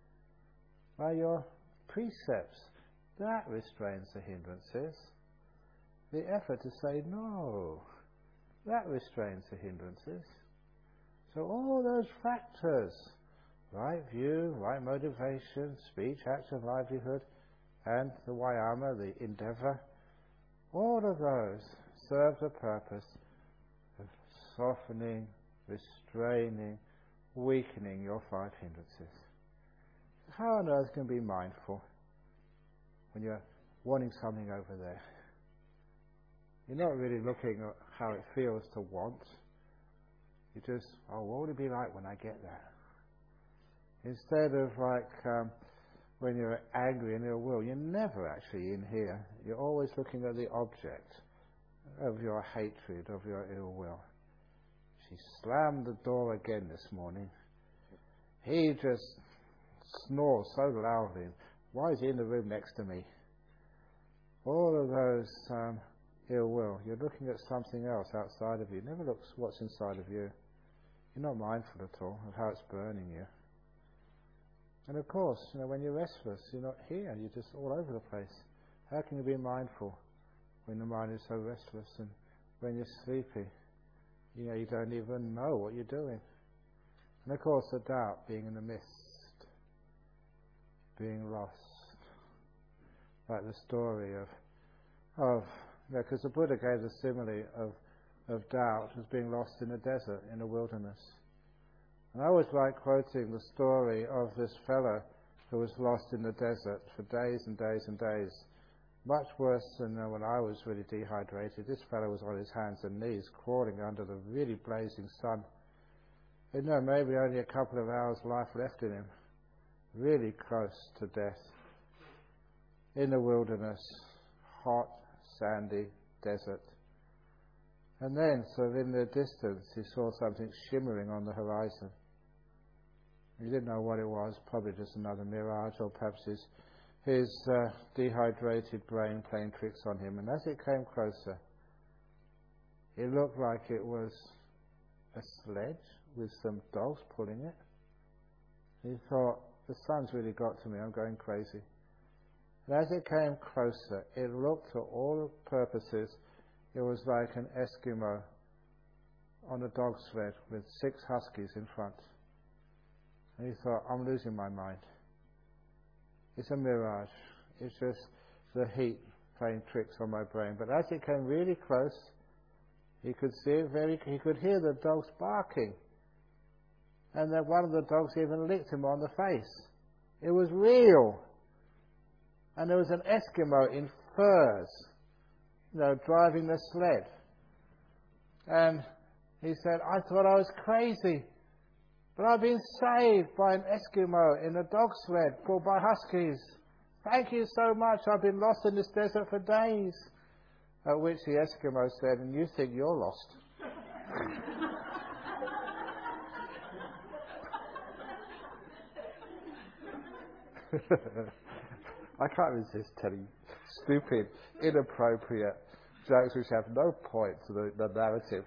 By your precepts, that restrains the hindrances. The effort to say no, that restrains the hindrances. So all those factors, right view, right motivation, speech, action, livelihood, and the vayama, the endeavour, all of those serve the purpose of softening, restraining, weakening your five hindrances. How on earth can you be mindful when you're wanting something over there? You're not really looking at how it feels to want. You just, oh, what would it be like when I get that? Instead of like um, when you're angry and ill will, you're never actually in here. You're always looking at the object of your hatred, of your ill will. She slammed the door again this morning. He just snores so loudly. Why is he in the room next to me? All of those um, ill will. You're looking at something else outside of you. Never look what's inside of you. You're not mindful at all of how it's burning you. And of course, you know, when you're restless, you're not here. You're just all over the place. How can you be mindful when the mind is so restless? And when you're sleepy, you know, you don't even know what you're doing. And of course, the doubt, being in the mist, being lost. Like the story of, of you know, because the Buddha gave the simile of, of doubt as being lost in a desert, in a wilderness. And I always like quoting the story of this fellow who was lost in the desert for days and days and days. Much worse than uh, when I was really dehydrated. This fellow was on his hands and knees, crawling under the really blazing sun. You know, maybe only a couple of hours life left in him. Really close to death. In the wilderness, hot, sandy desert. And then, so in the distance, he saw something shimmering on the horizon. He didn't know what it was, probably just another mirage, or perhaps his, his uh, dehydrated brain playing tricks on him. And as it came closer, it looked like it was a sledge with some dogs pulling it. He thought, the sun's really got to me, I'm going crazy. And as it came closer, it looked to all purposes, it was like an Eskimo on a dog sled with six huskies in front. And he thought, I'm losing my mind. It's a mirage. It's just the heat playing tricks on my brain. But as it came really close, he could see it very, he could hear the dogs barking. And then one of the dogs even licked him on the face. It was real. And there was an Eskimo in furs you know, driving the sled. And he said, I thought I was crazy, but I've been saved by an Eskimo in a dog sled pulled by huskies. Thank you so much. I've been lost in this desert for days. At which the Eskimo said, and you think you're lost? I can't resist telling stupid, inappropriate jokes which have no point to the, the narrative.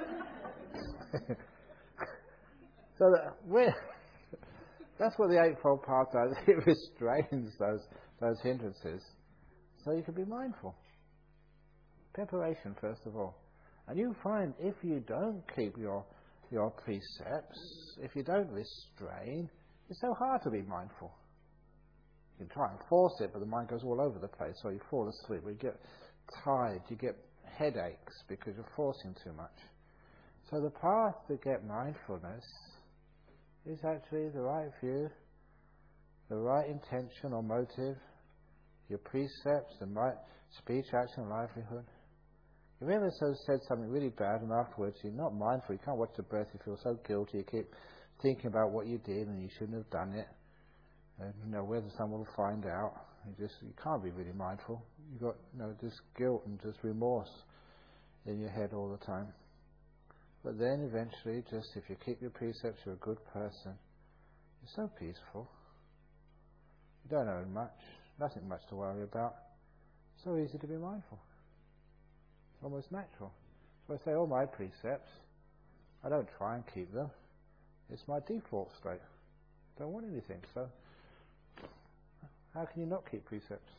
So that we're, that's what the Eightfold Path does. It restrains those those hindrances, so you can be mindful. Preparation, first of all, and you find if you don't keep your your precepts, if you don't restrain, it's so hard to be mindful. You can try and force it, but the mind goes all over the place, so you fall asleep, you get tired, you get headaches because you're forcing too much. So the path to get mindfulness is actually the right view, the right intention or motive, your precepts, the right speech, action, livelihood. If you ever so said something really bad and afterwards you're not mindful, you can't watch the breath, you feel so guilty, you keep thinking about what you did and you shouldn't have done it, and you know whether someone will find out. You just you can't be really mindful. You've got you know just guilt and just remorse in your head all the time. But then eventually, just if you keep your precepts, you're a good person. You're so peaceful. You don't own much, nothing much to worry about. So easy to be mindful. It's almost natural. So I say all my precepts, I don't try and keep them. It's my default state. I don't want anything. So how can you not keep precepts?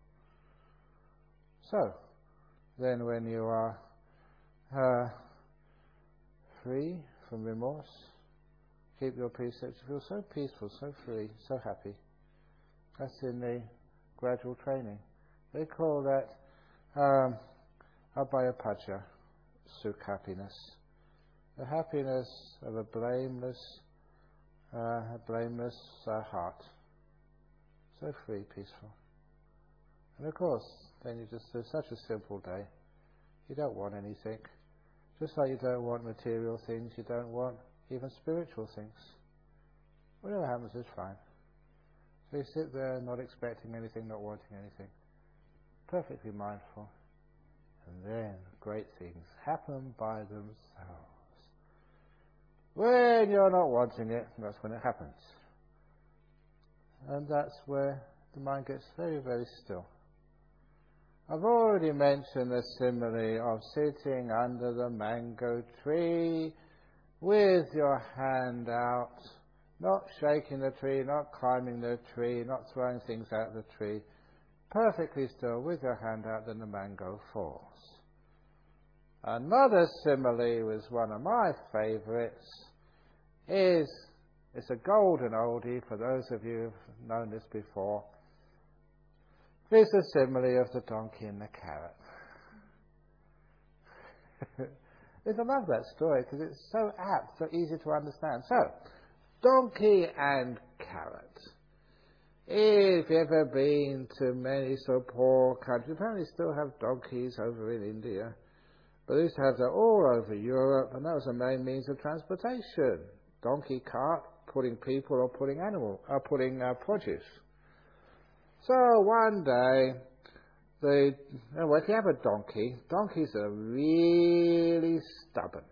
So then when you are uh, free from remorse, keep your precepts, you feel so peaceful, so free, so happy. That's in the gradual training. They call that um, abhaya-pacha, sukh happiness. The happiness of a blameless, uh, a blameless uh, heart. So free, peaceful. And of course, then you just do such a simple day. You don't want anything. Just like you don't want material things, you don't want even spiritual things. Whatever happens is fine. So you sit there not expecting anything, not wanting anything. Perfectly mindful. And then great things happen by themselves. When you're not wanting it, that's when it happens. And that's where the mind gets very, very still. I've already mentioned the simile of sitting under the mango tree with your hand out, not shaking the tree, not climbing the tree, not throwing things at the tree, perfectly still with your hand out, then the mango falls. Another simile was one of my favourites, is, it's a golden oldie for those of you who've known this before. It's a simile of the donkey and the carrot. I love that story because it's so apt, so easy to understand. So, donkey and carrot. If you've ever been to many so poor countries, apparently still have donkeys over in India, but they used to have that all over Europe, and that was the main means of transportation. Donkey cart, putting people or putting animal, or putting uh, produce. So one day, the well, if you have a donkey, donkeys are really stubborn.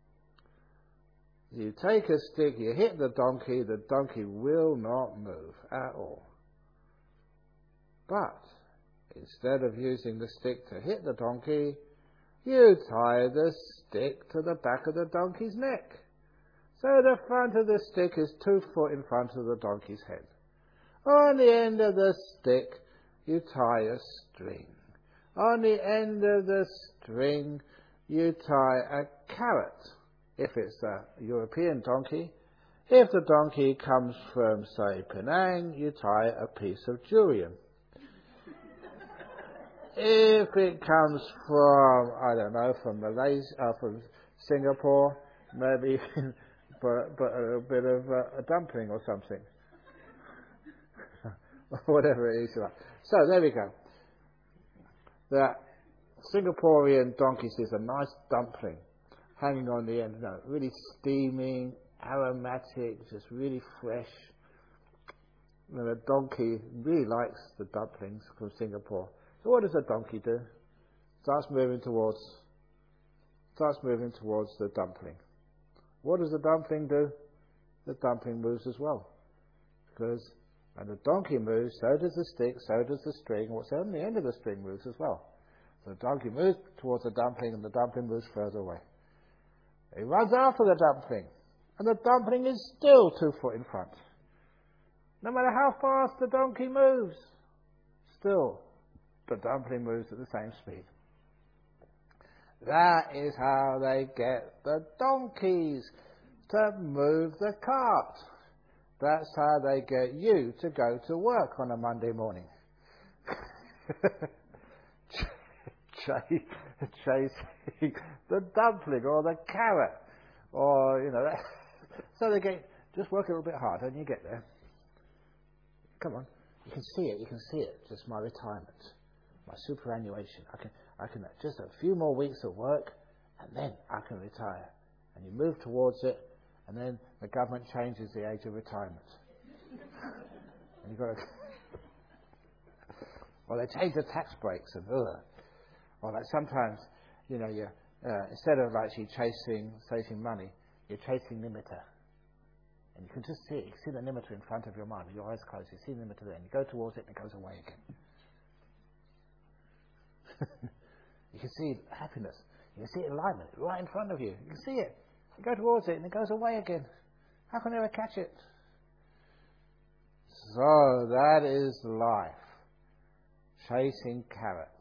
You take a stick, you hit the donkey, the donkey will not move at all. But instead of using the stick to hit the donkey, you tie the stick to the back of the donkey's neck. So the front of the stick is two foot in front of the donkey's head. On the end of the stick, you tie a string. On the end of the string, you tie a carrot, if it's a European donkey. If the donkey comes from, say, Penang, you tie a piece of durian. If it comes from, I don't know, from Malaysia, uh, from Singapore, maybe but, but a bit of uh, a dumpling or something. Whatever it is you like. So there we go. That Singaporean donkey sees a nice dumpling hanging on the end, no, really steaming, aromatic, just really fresh. And the donkey really likes the dumplings from Singapore. So what does the donkey do? Starts moving towards, starts moving towards the dumpling. What does the dumpling do? The dumpling moves as well. Because when the donkey moves, so does the stick, so does the string. What's on the end of the string moves as well. So the donkey moves towards the dumpling and the dumpling moves further away. He runs after the dumpling and the dumpling is still two foot in front. No matter how fast the donkey moves, still the dumpling moves at the same speed. That is how they get the donkeys to move the cart. That's how they get you to go to work on a Monday morning. Chasing the dumpling or the carrot, or, you know, so they get, just work a little bit harder and you get there. Come on, you can see it, you can see it, just my retirement, my superannuation. I can, I can, just a few more weeks of work and then I can retire. And you move towards it, and then the government changes the age of retirement. And you've got to, or they change the tax breaks, and ugh. Or like sometimes, you know, you uh, instead of actually chasing, saving money, you're chasing limiter. And you can just see it. You can see the limiter in front of your mind with your eyes closed. You see the limiter there, and you go towards it, and it goes away again. You can see happiness. You can see alignment right in front of you. You can see it. You go towards it, and it goes away again. How can you ever catch it? So that is life. Chasing carrots.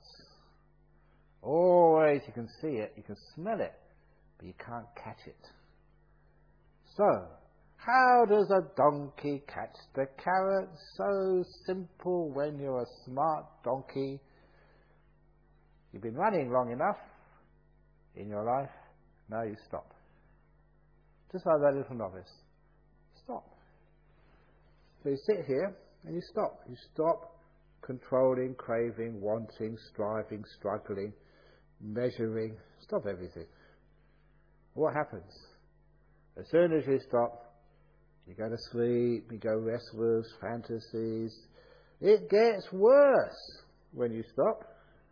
Always you can see it, you can smell it, but you can't catch it. So, how does a donkey catch the carrot? So simple. When you're a smart donkey, you've been running long enough in your life, now you stop. Just like that little novice. Stop. So you sit here and you stop. You stop controlling, craving, wanting, striving, struggling, measuring. Stop everything. What happens? As soon as you stop, you go to sleep, you go restless, fantasies. It gets worse when you stop.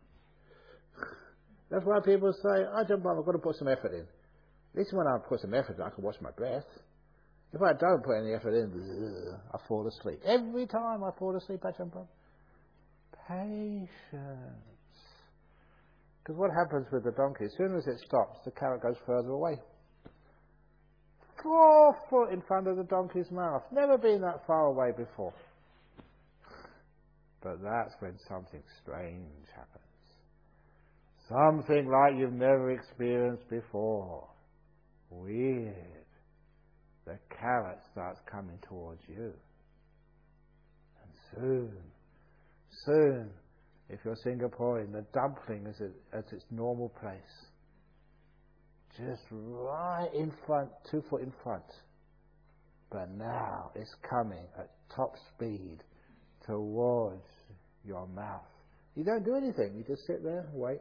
That's why people say, I don't bother, I've got to put some effort in. At least when I put some effort in, I can watch my breath. If I don't put any effort in, I fall asleep. Every time I fall asleep, I jump up. Patience. Because what happens with the donkey, as soon as it stops, the carrot goes further away. Four foot in front of the donkey's mouth. Never been that far away before. But that's when something strange happens. Something like you've never experienced before. Weird. The carrot starts coming towards you. And soon, soon, if you're Singaporean, the dumpling is at, at its normal place. Just right in front, two foot in front. But now it's coming at top speed towards your mouth. You don't do anything. You just sit there and wait.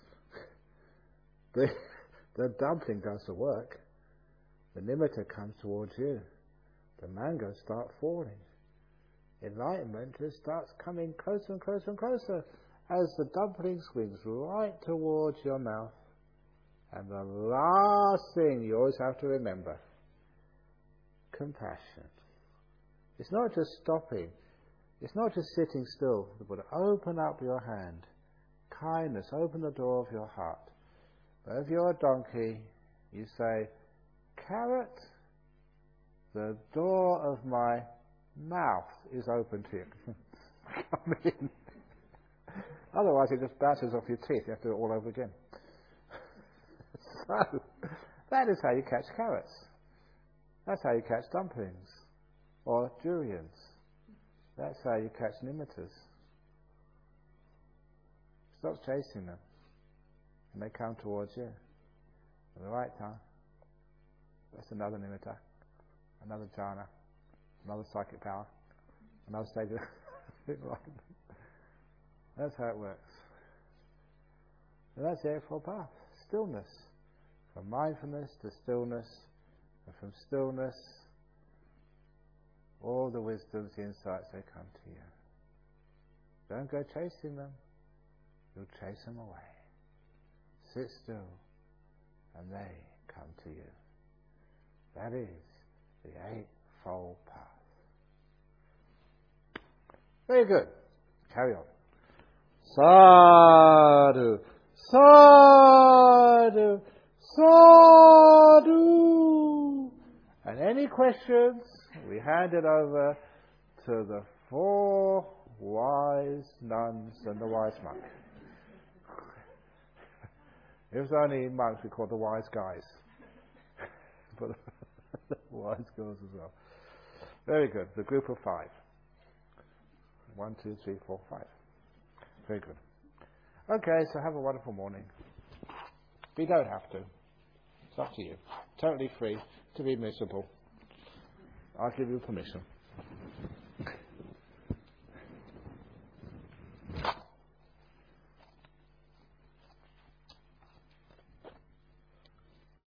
The, the dumpling does the work. The limiter comes towards you. The mangoes start falling. Enlightenment just starts coming closer and closer and closer as the dumpling swings right towards your mouth. And the last thing you always have to remember, compassion. It's not just stopping. It's not just sitting still, but open up your hand. Kindness, open the door of your heart. But if you're a donkey, you say, carrot, the door of my mouth is open to you. Come in. Otherwise it just bounces off your teeth. You have to do it all over again. So, that is how you catch carrots. That's how you catch dumplings. Or durians. That's how you catch limiters. Stop chasing them. And they come towards you. At the right time. That's another limiter. Another jhana. Another psychic power. Another stage of enlightenment. That's how it works. And that's the Eightfold Path. Stillness. From mindfulness to stillness, and from stillness, all the wisdoms, the insights, they come to you. Don't go chasing them. You'll chase them away. Sit still, and they come to you. That is the Eightfold Path. Very good. Carry on. Sadhu, sadhu, sadhu. And any questions, we hand it over to the four wise nuns and the wise monk. It was only monks we called the wise guys. But the wise girls as well. Very good. The group of five. One, two, three, four, five. Very good. Okay, so have a wonderful morning. But you don't have to. It's up to you. Totally free to be miserable. I'll give you permission.